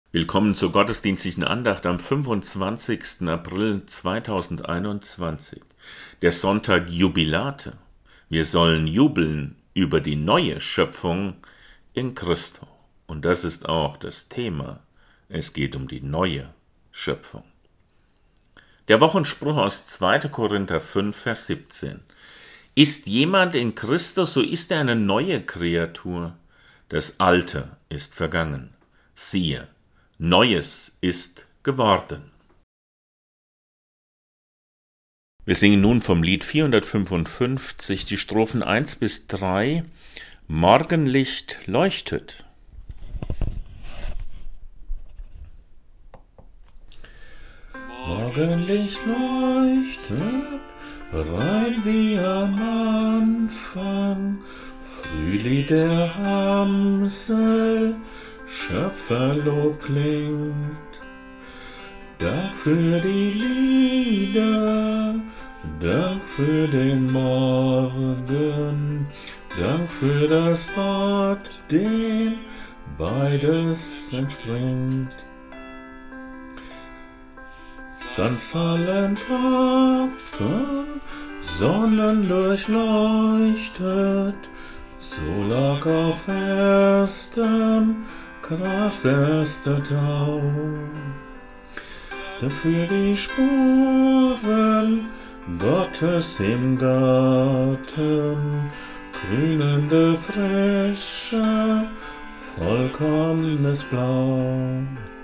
Willkommen zur gottesdienstlichen Andacht am 25. April 2021. Der Sonntag Jubilate. Wir sollen jubeln über die neue Schöpfung in Christo. Und das ist auch das Thema. Es geht um die neue Schöpfung. Der Wochenspruch aus 2. Korinther 5, Vers 17. Ist jemand in Christus, so ist er eine neue Kreatur. Das Alte ist vergangen. Siehe, Neues ist geworden. Wir singen nun vom Lied 455 die Strophen 1 bis 3. Morgenlicht leuchtet. Morgenlicht leuchtet, rein wie am Anfang, Frühlied der Amsel, Schöpferlob klingt. Dank für die Lieder, Dank für den Morgen, Dank für das Wort, dem beides entspringt. Sanft fallen Tropfen, sonnendurchleuchtet, so lag auf erstem Gras erster Tau. Dafür die Spuren Gottes im Garten, grünende Frische, vollkommenes Blau.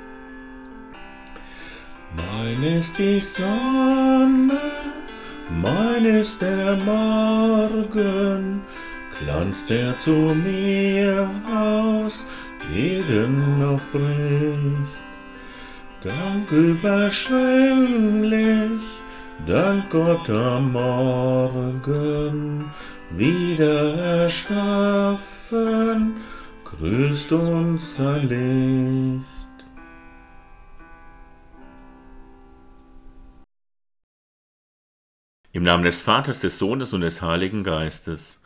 Mein ist die Sonne, mein ist der Morgen, Glanz, der zu mir aus Eden aufbricht. Dank überschwänglich, dank Gott am Morgen, wieder erschaffen, grüßt uns sein Licht. Im Namen des Vaters, des Sohnes und des Heiligen Geistes.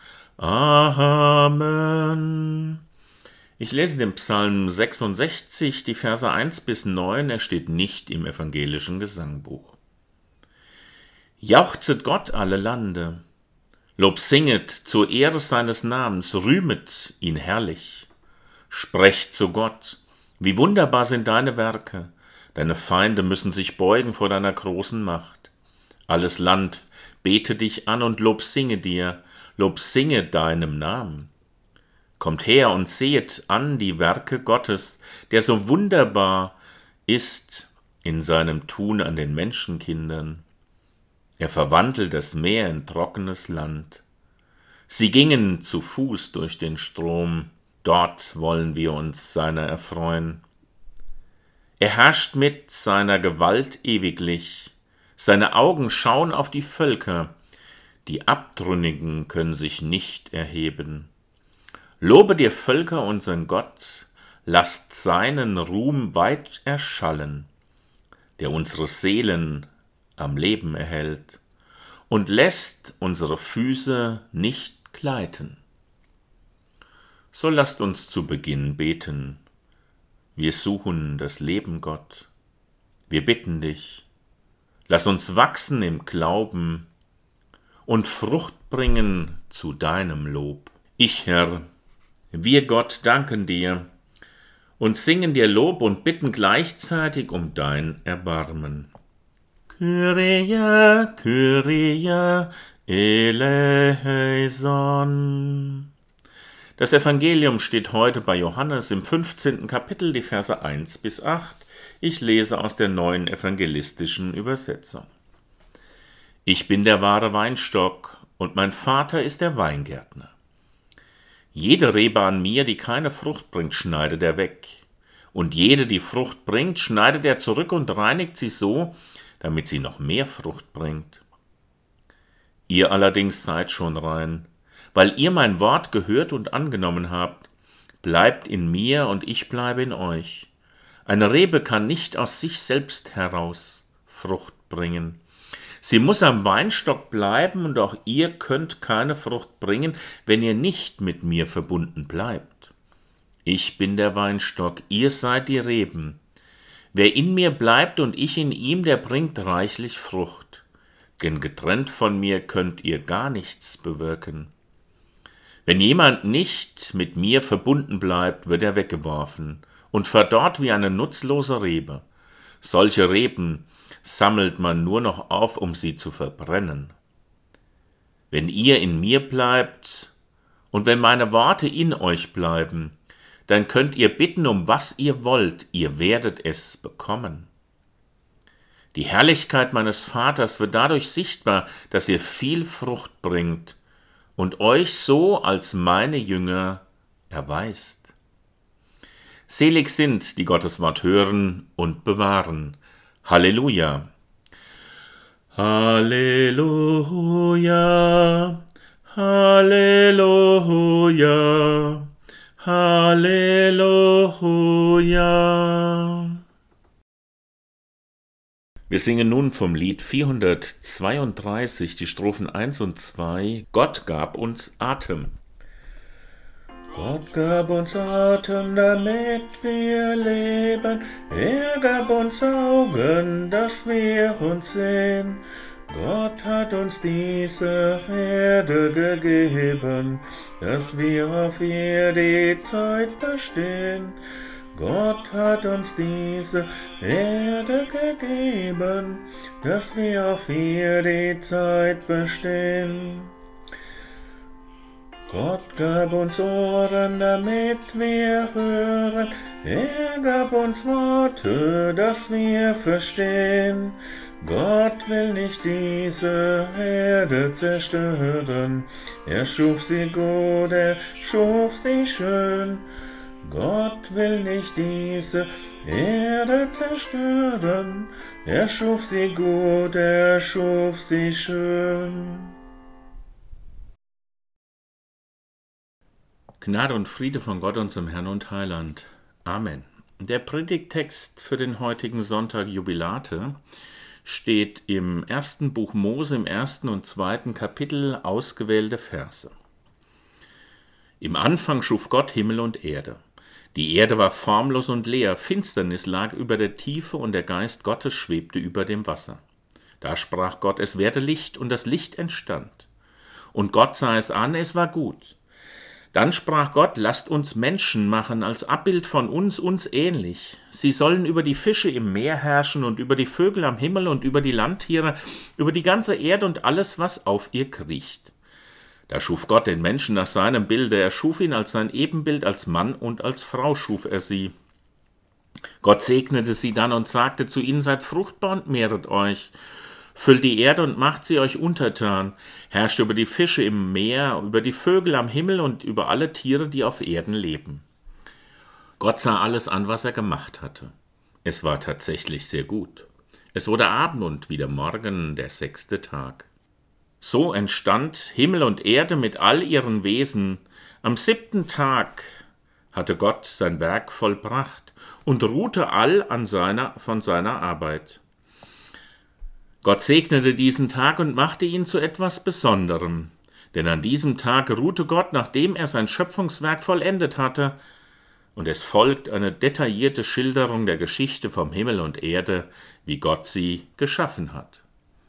Amen. Ich lese den Psalm 66, die Verse 1 bis 9, er steht nicht im evangelischen Gesangbuch. Jauchzet Gott alle Lande, Lob singet zur Ehre seines Namens, rühmet ihn herrlich. Sprecht zu Gott, wie wunderbar sind deine Werke, deine Feinde müssen sich beugen vor deiner großen Macht. Alles Land bete dich an und Lob singe dir, Lob singe deinem Namen. Kommt her und sehet an die Werke Gottes, der so wunderbar ist in seinem Tun an den Menschenkindern. Er verwandelt das Meer in trockenes Land. Sie gingen zu Fuß durch den Strom, dort wollen wir uns seiner erfreuen. Er herrscht mit seiner Gewalt ewiglich, seine Augen schauen auf die Völker, die Abtrünnigen können sich nicht erheben. Lobe dir Völker unseren Gott, lasst seinen Ruhm weit erschallen, der unsere Seelen am Leben erhält und lässt unsere Füße nicht gleiten. So lasst uns zu Beginn beten. Wir suchen das Leben, Gott. Wir bitten dich, lass uns wachsen im Glauben und Frucht bringen zu deinem Lob. Ich, Herr, wir Gott danken dir und singen dir Lob und bitten gleichzeitig um dein Erbarmen. Kyrie, Kyrie, eleison. Das Evangelium steht heute bei Johannes im 15. Kapitel, die Verse 1 bis 8. Ich lese aus der neuen evangelistischen Übersetzung. Ich bin der wahre Weinstock und mein Vater ist der Weingärtner. Jede Rebe an mir, die keine Frucht bringt, schneidet er weg. Und jede, die Frucht bringt, schneidet er zurück und reinigt sie so, damit sie noch mehr Frucht bringt. Ihr allerdings seid schon rein, weil ihr mein Wort gehört und angenommen habt. Bleibt in mir und ich bleibe in euch. Eine Rebe kann nicht aus sich selbst heraus Frucht bringen. Sie muss am Weinstock bleiben und auch ihr könnt keine Frucht bringen, wenn ihr nicht mit mir verbunden bleibt. Ich bin der Weinstock, ihr seid die Reben. Wer in mir bleibt und ich in ihm, der bringt reichlich Frucht. Denn getrennt von mir könnt ihr gar nichts bewirken. Wenn jemand nicht mit mir verbunden bleibt, wird er weggeworfen und verdorrt wie eine nutzlose Rebe. Solche Reben sammelt man nur noch auf, um sie zu verbrennen. Wenn ihr in mir bleibt und wenn meine Worte in euch bleiben, dann könnt ihr bitten, um was ihr wollt, ihr werdet es bekommen. Die Herrlichkeit meines Vaters wird dadurch sichtbar, dass ihr viel Frucht bringt und euch so als meine Jünger erweist. Selig sind, die Gottes Wort hören und bewahren. Halleluja! Halleluja! Halleluja! Halleluja! Wir singen nun vom Lied 432, die Strophen 1 und 2, Gott gab uns Atem. Gott gab uns Atem, damit wir leben. Er gab uns Augen, dass wir uns sehen. Gott hat uns diese Erde gegeben, dass wir auf ihr die Zeit bestehen. Gott hat uns diese Erde gegeben, dass wir auf ihr die Zeit bestehen. Gott gab uns Ohren, damit wir hören. Er gab uns Worte, dass wir verstehen. Gott will nicht diese Erde zerstören. Er schuf sie gut, er schuf sie schön. Gott will nicht diese Erde zerstören. Er schuf sie gut, er schuf sie schön. Gnade und Friede von Gott, unserem Herrn und Heiland. Amen. Der Predigttext für den heutigen Sonntag Jubilate steht im 1. Buch Mose, im 1. und 2. Kapitel, ausgewählte Verse. Im Anfang schuf Gott Himmel und Erde. Die Erde war formlos und leer, Finsternis lag über der Tiefe und der Geist Gottes schwebte über dem Wasser. Da sprach Gott, es werde Licht, und das Licht entstand. Und Gott sah es an, es war gut. Dann sprach Gott, lasst uns Menschen machen, als Abbild von uns ähnlich. Sie sollen über die Fische im Meer herrschen und über die Vögel am Himmel und über die Landtiere, über die ganze Erde und alles, was auf ihr kriecht. Da schuf Gott den Menschen nach seinem Bilde, er schuf ihn als sein Ebenbild, als Mann und als Frau schuf er sie. Gott segnete sie dann und sagte zu ihnen, seid fruchtbar und mehret euch. Füllt die Erde und macht sie euch untertan, herrscht über die Fische im Meer, über die Vögel am Himmel und über alle Tiere, die auf Erden leben. Gott sah alles an, was er gemacht hatte. Es war tatsächlich sehr gut. Es wurde Abend und wieder Morgen, der 6. Tag. So entstand Himmel und Erde mit all ihren Wesen. Am 7. Tag hatte Gott sein Werk vollbracht und ruhte all von seiner Arbeit. Gott segnete diesen Tag und machte ihn zu etwas Besonderem. Denn an diesem Tag ruhte Gott, nachdem er sein Schöpfungswerk vollendet hatte, und es folgt eine detaillierte Schilderung der Geschichte vom Himmel und Erde, wie Gott sie geschaffen hat.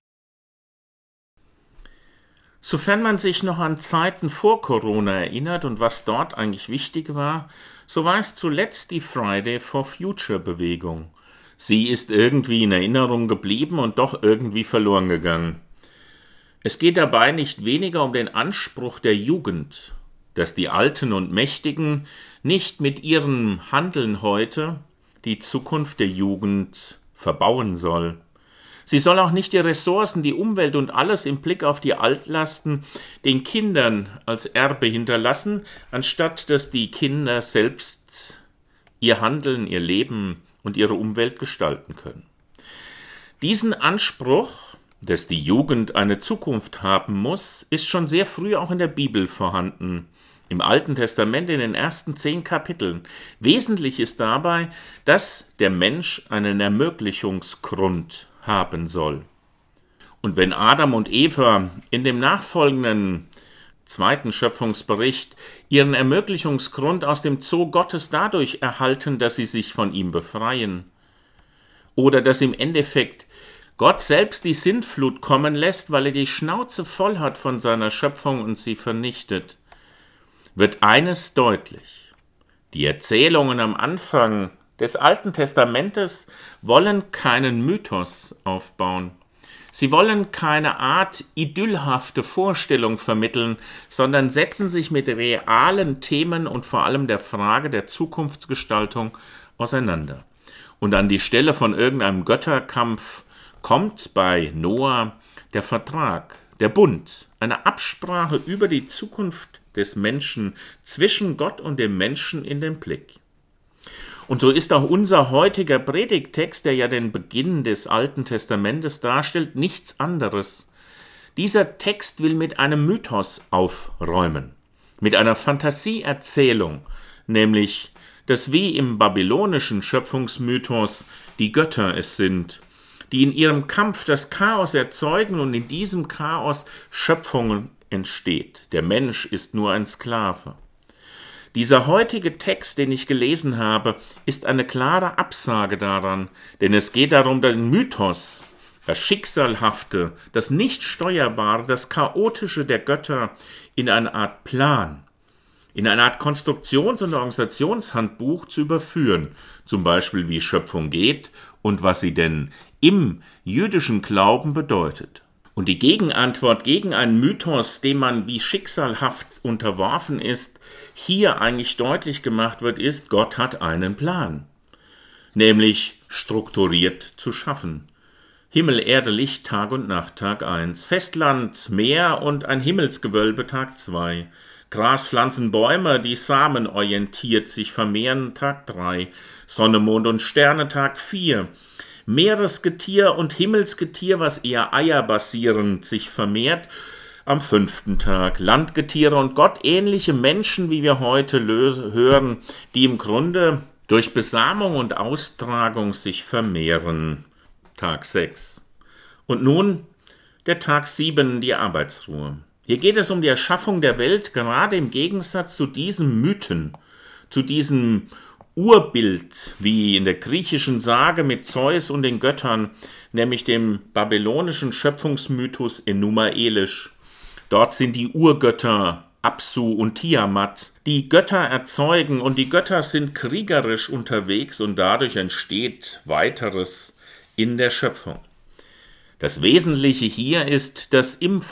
Sofern man sich noch an Zeiten vor Corona erinnert und was dort eigentlich wichtig war, so war es zuletzt die Friday for Future Bewegung. Sie ist irgendwie in Erinnerung geblieben und doch irgendwie verloren gegangen. Es geht dabei nicht weniger um den Anspruch der Jugend, dass die Alten und Mächtigen nicht mit ihrem Handeln heute die Zukunft der Jugend verbauen soll. Sie soll auch nicht die Ressourcen, die Umwelt und alles im Blick auf die Altlasten den Kindern als Erbe hinterlassen, anstatt dass die Kinder selbst ihr Handeln, ihr Leben und ihre Umwelt gestalten können. Diesen Anspruch, dass die Jugend eine Zukunft haben muss, ist schon sehr früh auch in der Bibel vorhanden. Im Alten Testament in den ersten 10 Kapiteln. Wesentlich ist dabei, dass der Mensch einen Ermöglichungsgrund haben soll. Und wenn Adam und Eva in dem nachfolgenden 2. Schöpfungsbericht ihren Ermöglichungsgrund aus dem Zoo Gottes dadurch erhalten, dass sie sich von ihm befreien, oder dass im Endeffekt Gott selbst die Sintflut kommen lässt, weil er die Schnauze voll hat von seiner Schöpfung und sie vernichtet, wird eines deutlich. Die Erzählungen am Anfang des Alten Testamentes wollen keinen Mythos aufbauen. Sie wollen keine Art idyllhafte Vorstellung vermitteln, sondern setzen sich mit realen Themen und vor allem der Frage der Zukunftsgestaltung auseinander. Und an die Stelle von irgendeinem Götterkampf kommt bei Noah der Vertrag, der Bund, eine Absprache über die Zukunft des Menschen zwischen Gott und dem Menschen in den Blick. Und so ist auch unser heutiger Predigttext, der ja den Beginn des Alten Testamentes darstellt, nichts anderes. Dieser Text will mit einem Mythos aufräumen, mit einer Fantasieerzählung, nämlich, dass wie im babylonischen Schöpfungsmythos die Götter es sind, die in ihrem Kampf das Chaos erzeugen und in diesem Chaos Schöpfung entsteht. Der Mensch ist nur ein Sklave. Dieser heutige Text, den ich gelesen habe, ist eine klare Absage daran, denn es geht darum, den Mythos, das Schicksalhafte, das Nicht-Steuerbare, das Chaotische der Götter in eine Art Plan, in eine Art Konstruktions- und Organisationshandbuch zu überführen, zum Beispiel wie Schöpfung geht und was sie denn im jüdischen Glauben bedeutet. Und die Gegenantwort gegen einen Mythos, dem man wie schicksalhaft unterworfen ist, hier eigentlich deutlich gemacht wird, ist, Gott hat einen Plan, nämlich strukturiert zu schaffen. Himmel, Erde, Licht, Tag und Nacht, Tag 1, Festland, Meer und ein Himmelsgewölbe, Tag 2, Gras, Pflanzen, Bäume, die samenorientiert sich vermehren, Tag 3, Sonne, Mond und Sterne, Tag 4, Meeresgetier und Himmelsgetier, was eher eierbasierend sich vermehrt, am 5. Tag. Landgetiere und gottähnliche Menschen, wie wir heute hören, die im Grunde durch Besamung und Austragung sich vermehren. Tag 6. Und nun der Tag 7, die Arbeitsruhe. Hier geht es um die Erschaffung der Welt, gerade im Gegensatz zu diesen Mythen, zu diesem Urbild, wie in der griechischen Sage mit Zeus und den Göttern, nämlich dem babylonischen Schöpfungsmythos Enuma Elish. Dort sind die Urgötter Apsu und Tiamat, die Götter erzeugen, und die Götter sind kriegerisch unterwegs und dadurch entsteht weiteres in der Schöpfung. Das Wesentliche hier ist, dass im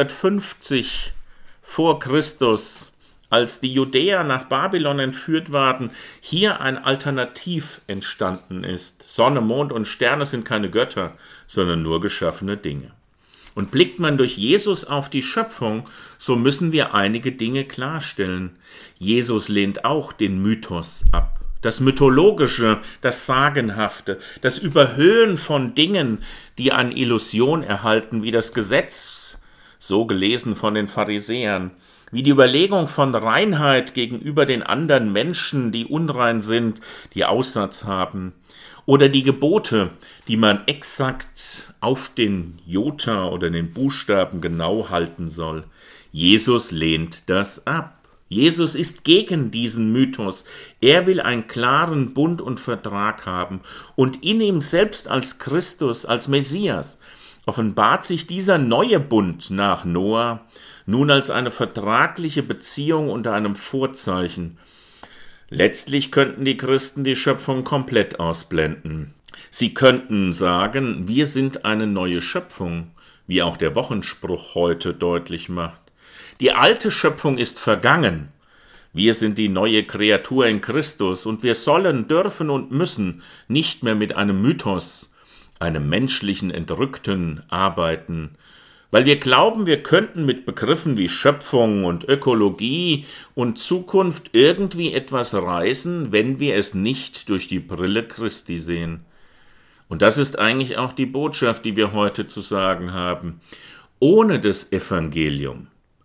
550 vor Christus, als die Judäer nach Babylon entführt waren, hier ein Alternativ entstanden ist. Sonne, Mond und Sterne sind keine Götter, sondern nur geschaffene Dinge. Und blickt man durch Jesus auf die Schöpfung, so müssen wir einige Dinge klarstellen. Jesus lehnt auch den Mythos ab. Das Mythologische, das Sagenhafte, das Überhöhen von Dingen, die an Illusion erhalten, wie das Gesetz, so gelesen von den Pharisäern, wie die Überlegung von Reinheit gegenüber den anderen Menschen, die unrein sind, die Aussatz haben, oder die Gebote, die man exakt auf den Jota oder den Buchstaben genau halten soll. Jesus lehnt das ab. Jesus ist gegen diesen Mythos. Er will einen klaren Bund und Vertrag haben. Und in ihm selbst als Christus, als Messias, offenbart sich dieser neue Bund nach Noah nun als eine vertragliche Beziehung unter einem Vorzeichen. Letztlich könnten die Christen die Schöpfung komplett ausblenden. Sie könnten sagen, wir sind eine neue Schöpfung, wie auch der Wochenspruch heute deutlich macht. Die alte Schöpfung ist vergangen. Wir sind die neue Kreatur in Christus und wir sollen, dürfen und müssen nicht mehr mit einem Mythos, einem menschlichen Entrückten, arbeiten, weil wir glauben, wir könnten mit Begriffen wie Schöpfung und Ökologie und Zukunft irgendwie etwas reißen, wenn wir es nicht durch die Brille Christi sehen. Und das ist eigentlich auch die Botschaft, die wir heute zu sagen haben. Ohne das Evangelium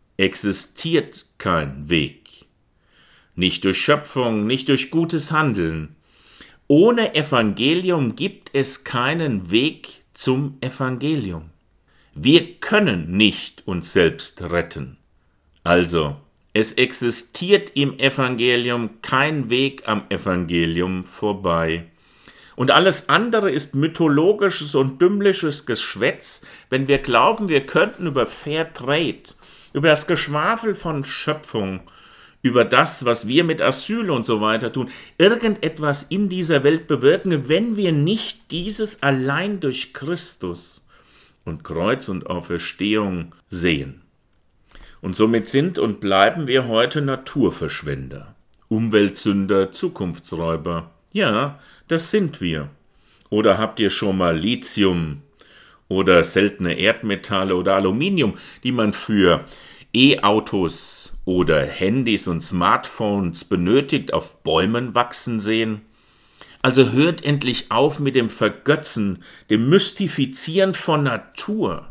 existiert kein Weg. Nicht durch Schöpfung, nicht durch gutes Handeln. Ohne Evangelium gibt es keinen Weg zum Evangelium. Wir können nicht uns selbst retten. Also, es existiert im Evangelium kein Weg am Evangelium vorbei. Und alles andere ist mythologisches und dümmliches Geschwätz, wenn wir glauben, wir könnten über Fair Trade, über das Geschwafel von Schöpfung, über das, was wir mit Asyl und so weiter tun, irgendetwas in dieser Welt bewirken, wenn wir nicht dieses allein durch Christus und Kreuz und Auferstehung sehen. Und somit sind und bleiben wir heute Naturverschwender, Umweltsünder, Zukunftsräuber. Ja, das sind wir. Oder habt ihr schon mal Lithium oder seltene Erdmetalle oder Aluminium, die man für E-Autos oder Handys und Smartphones benötigt, auf Bäumen wachsen sehen? Also hört endlich auf mit dem Vergötzen, dem Mystifizieren von Natur.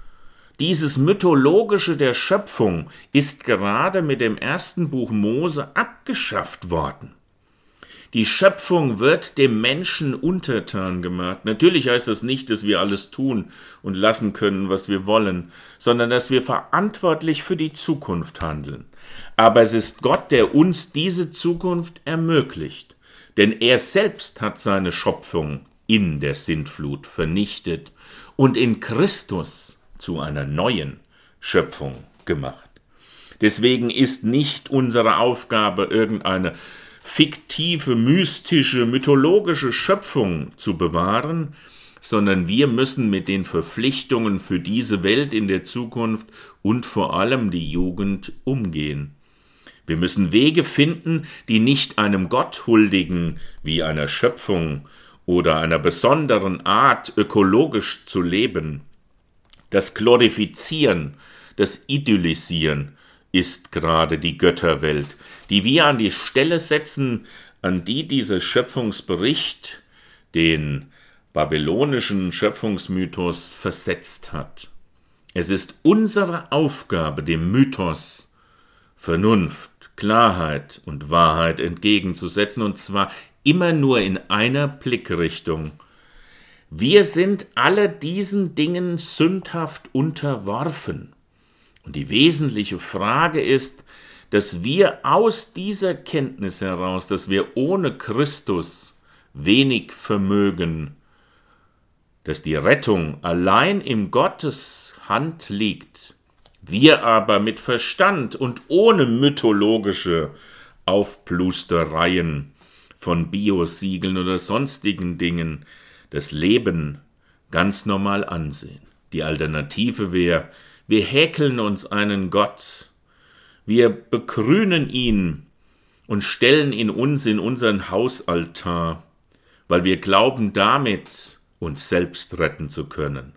Dieses Mythologische der Schöpfung ist gerade mit dem ersten Buch Mose abgeschafft worden. Die Schöpfung wird dem Menschen untertan gemacht. Natürlich heißt das nicht, dass wir alles tun und lassen können, was wir wollen, sondern dass wir verantwortlich für die Zukunft handeln. Aber es ist Gott, der uns diese Zukunft ermöglicht. Denn er selbst hat seine Schöpfung in der Sintflut vernichtet und in Christus zu einer neuen Schöpfung gemacht. Deswegen ist nicht unsere Aufgabe, irgendeine fiktive, mystische, mythologische Schöpfung zu bewahren, sondern wir müssen mit den Verpflichtungen für diese Welt in der Zukunft und vor allem die Jugend umgehen. Wir müssen Wege finden, die nicht einem Gott huldigen, wie einer Schöpfung oder einer besonderen Art, ökologisch zu leben. Das Glorifizieren, das Idyllisieren ist gerade die Götterwelt, die wir an die Stelle setzen, an die dieser Schöpfungsbericht den babylonischen Schöpfungsmythos versetzt hat. Es ist unsere Aufgabe, dem Mythos Vernunft, Klarheit und Wahrheit entgegenzusetzen, und zwar immer nur in einer Blickrichtung. Wir sind alle diesen Dingen sündhaft unterworfen. Und die wesentliche Frage ist, dass wir aus dieser Kenntnis heraus, dass wir ohne Christus wenig vermögen, dass die Rettung allein in Gottes Hand liegt, wir aber mit Verstand und ohne mythologische Aufplustereien von Biosiegeln oder sonstigen Dingen das Leben ganz normal ansehen. Die Alternative wäre, wir häkeln uns einen Gott, wir begrünen ihn und stellen ihn uns in unseren Hausaltar, weil wir glauben, damit uns selbst retten zu können.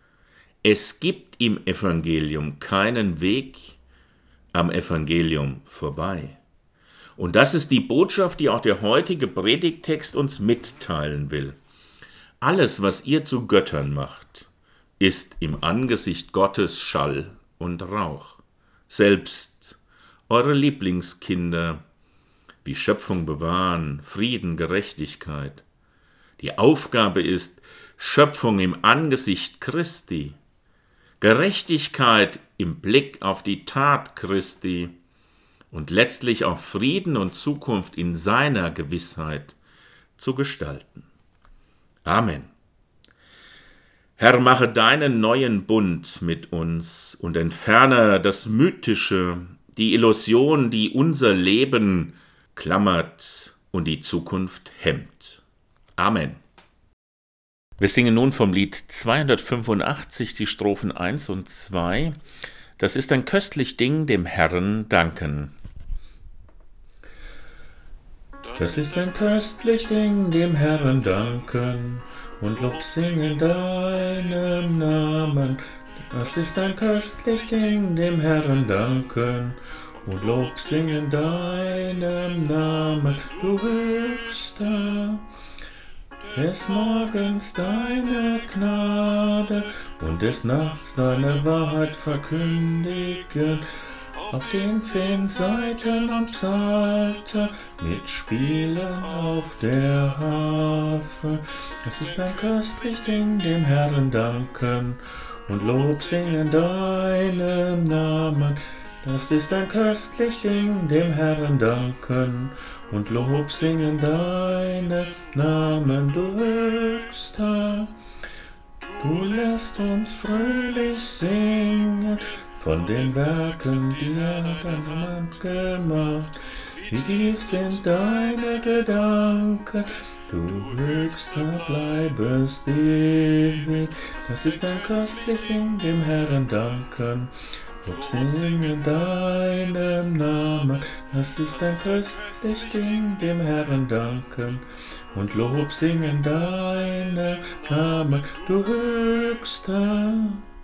Es gibt im Evangelium keinen Weg am Evangelium vorbei. Und das ist die Botschaft, die auch der heutige Predigttext uns mitteilen will. Alles, was ihr zu Göttern macht, ist im Angesicht Gottes Schall und Rauch. Selbst eure Lieblingskinder, wie Schöpfung bewahren, Frieden, Gerechtigkeit. Die Aufgabe ist Schöpfung im Angesicht Christi, Gerechtigkeit im Blick auf die Tat Christi und letztlich auch Frieden und Zukunft in seiner Gewissheit zu gestalten. Amen. Herr, mache deinen neuen Bund mit uns und entferne das Mythische, die Illusion, die unser Leben klammert und die Zukunft hemmt. Amen. Wir singen nun vom Lied 285 die Strophen 1 und 2. Das ist ein köstlich Ding, dem Herrn danken. Das ist ein köstlich Ding, dem Herrn danken und Lob singen deinem Namen. Das ist ein köstlich Ding, dem Herrn danken und Lob singen deinem Namen, du Höchster. Des Morgens deine Gnade und des Nachts deine Wahrheit verkündigen, auf den 10 Seiten am Psalter mitspielen auf der Harfe. Es ist ein köstlich Ding, dem Herrn danken und Lob singen deinem Namen. Das ist ein köstlich Ding, dem Herrn danken und Lob singen deine Namen, du Höchster. Du lässt uns fröhlich singen von den Werken, die dein Hand gemacht. Wie tief sind deine Gedanken, du Höchster bleibest ewig. Das ist ein köstlich Ding, dem Herrn danken. Lob singen deinem Namen, das ist ein köstlich Ding, dem Herrn danken. Und Lob singen deinem Namen, du Höchster.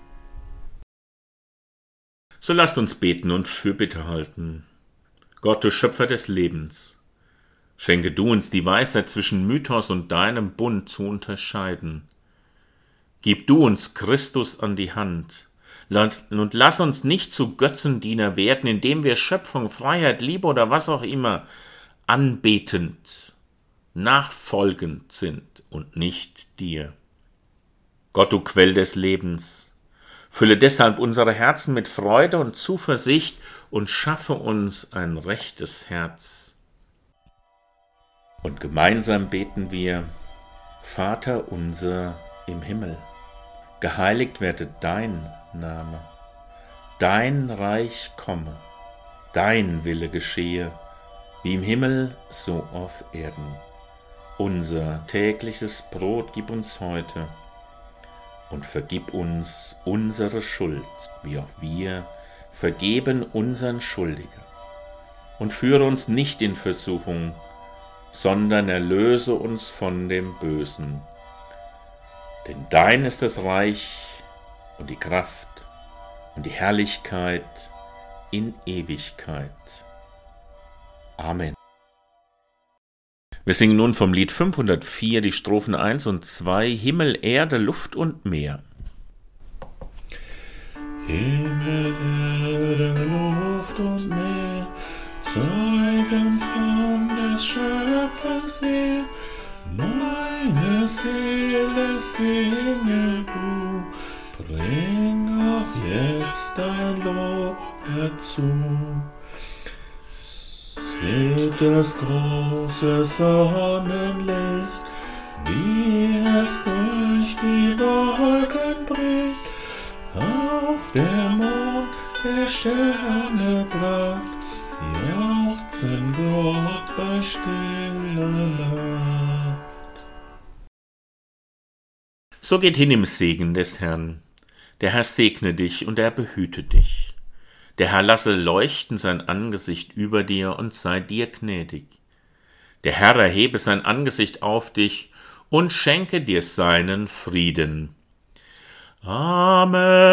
So lasst uns beten und Fürbitte halten. Gott, du Schöpfer des Lebens, schenke du uns die Weisheit zwischen Mythos und deinem Bund zu unterscheiden. Gib du uns Christus an die Hand und lass uns nicht zu Götzendiener werden, indem wir Schöpfung, Freiheit, Liebe oder was auch immer anbetend, nachfolgend sind und nicht dir. Gott, du Quell des Lebens, fülle deshalb unsere Herzen mit Freude und Zuversicht und schaffe uns ein rechtes Herz. Und gemeinsam beten wir: Vater unser im Himmel, geheiligt werde dein Name, dein Reich komme, dein Wille geschehe, wie im Himmel, so auf Erden. Unser tägliches Brot gib uns heute und vergib uns unsere Schuld, wie auch wir vergeben unseren Schuldigen. Und führe uns nicht in Versuchung, sondern erlöse uns von dem Bösen. Denn dein ist das Reich und die Kraft und die Herrlichkeit in Ewigkeit. Amen. Wir singen nun vom Lied 504 die Strophen 1 und 2, Himmel, Erde, Luft und Meer. Himmel, Erde, Luft und Meer zeugen von des Schöpfers Heer. Meine Seele singe du, bring auch jetzt dein Lob dazu. Seht das große Sonnenlicht, wie es durch die Wolken bricht. Auch der Mond, der Sterne Pracht, jauchzen Gott bei stiller Nacht. So geht hin im Segen des Herrn. Der Herr segne dich und er behüte dich. Der Herr lasse leuchten sein Angesicht über dir und sei dir gnädig. Der Herr erhebe sein Angesicht auf dich und schenke dir seinen Frieden. Amen.